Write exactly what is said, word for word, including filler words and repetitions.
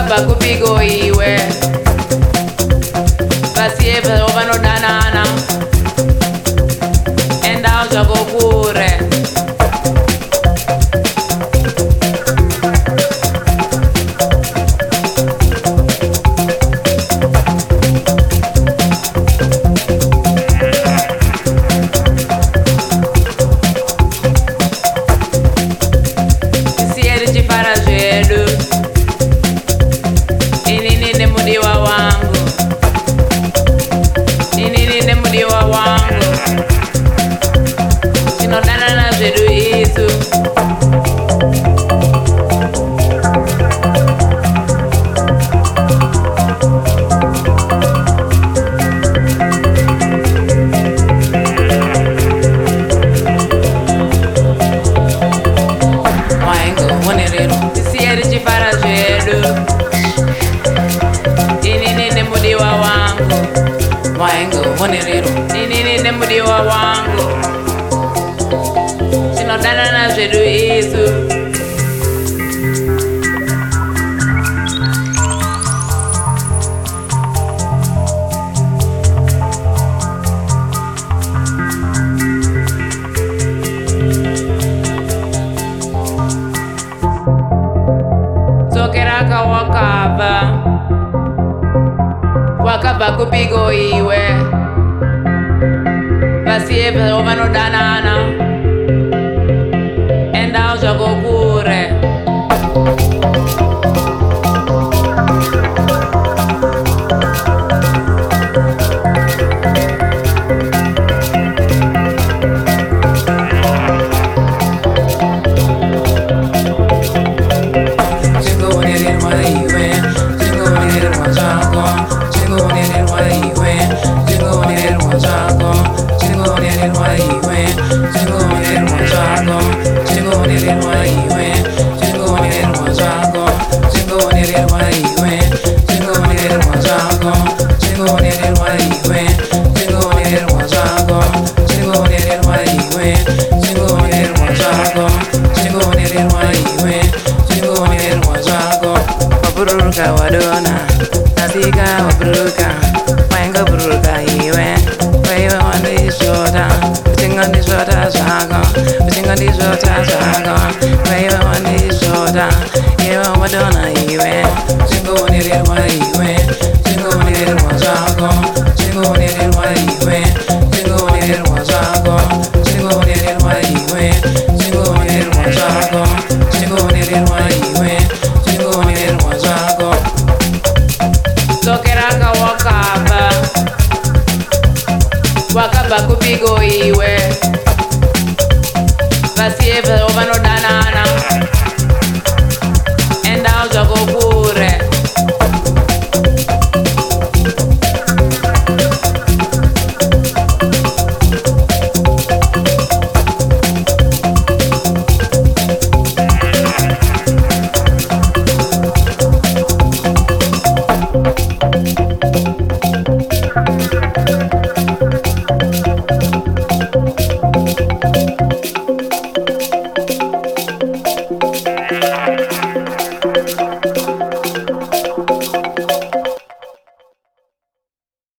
wakabva kupigo iwe vasiye vanodanana enda zvako kure Inini mudiwa wangu tinodanana zvedu isu Zokeraka wakabva wakabva kupigo iwe vasiye vanodanana enda zvako kure Wadona, Nasika, Wabruka, Wanga Bruka, Iwe, Way on the shoulder, putting on the shoulder, Saga, putting on the shoulder, Saga, Way on the shoulder, you are Wadona, Iwe, Single on it, why Iwe, Single on it, was Saga, Single on it, why Iwe, Single on it, was Saga, Single on it, why Iwe, Single on it, was Saga, Single on it, why Iwe, Single on it, was Saga. Zokeraka wakabva wakabva kupigo iwe vasiye vanodanana enda zvako